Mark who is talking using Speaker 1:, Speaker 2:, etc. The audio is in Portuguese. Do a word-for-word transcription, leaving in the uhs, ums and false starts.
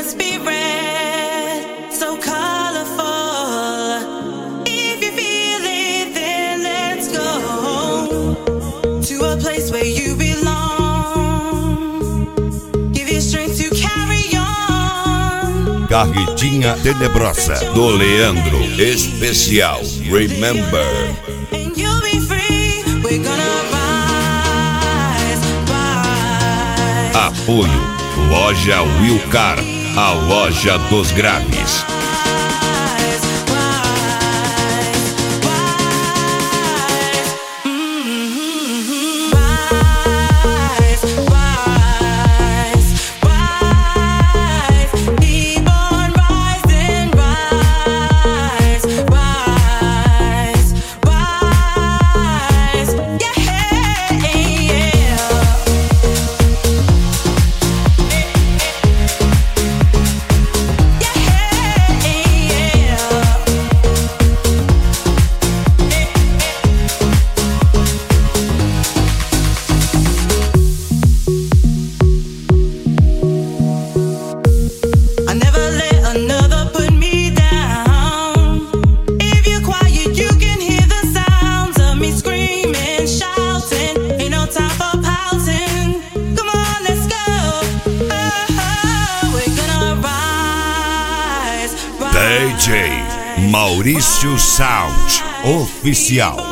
Speaker 1: the spirit, so colorful. If you feel it, then let's go to a place where you belong. Give you strength to carry on.
Speaker 2: Carretinha Tenebrosa do Leandro Especial. Remember.
Speaker 1: And you'll be free. We're gonna rise, rise.
Speaker 2: Apoio Loja Wilcar, a loja dos graves. D J Maurício Sound Oficial.